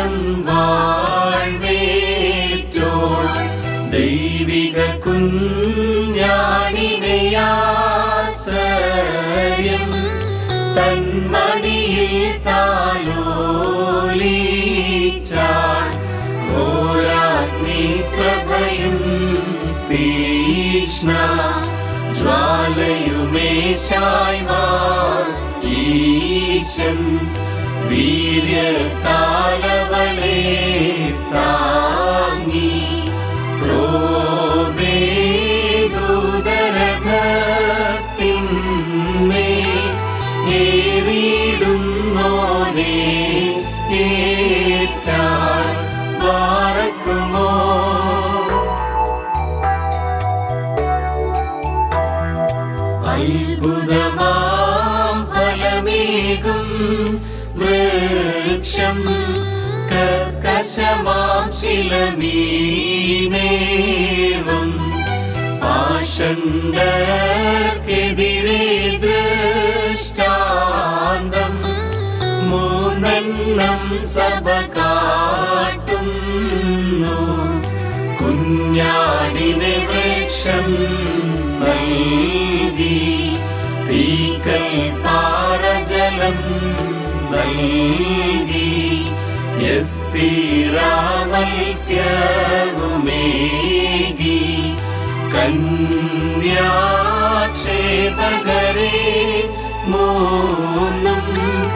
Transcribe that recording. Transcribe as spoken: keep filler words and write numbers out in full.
കാലം വാഴ്വേറ്റോൾ ദൈവിക കുഞ്ഞാടിനെയാശ്രയം തന്മടിയിൽ താലോലിച്ചാൾ ഘോരാഗ്നി പ്രഭയും തീക്ഷ്ണ ജ്വാലയുമേശായി വാൾ ഈശൻ വീര്യത്താലവളെ താങ്ങി ക്രോബേദൂതരഥത്തിന്മേൽ ഏറിയിടുന്നോനെ ഏറ്റാൾ പാർക്കുമോ. അത്ഭുതമാം ഫലമേകും വൃക്ഷം കർക്കശമാം ശിലമീനേവം പാഷണ്ഡർക്കെതിരെ ദൃഷ്ടാന്തം മൂന്നെണ്ണം സഭ കാട്ടുന്നു. കുഞ്ഞാടിനെ വൃക്ഷം നൽകി തീക്കൽ പാറജലം നൽകി യസ്തിരാമത്സ്യവുമേകി കന്യാക്ഷേപകരെ മൂന്നും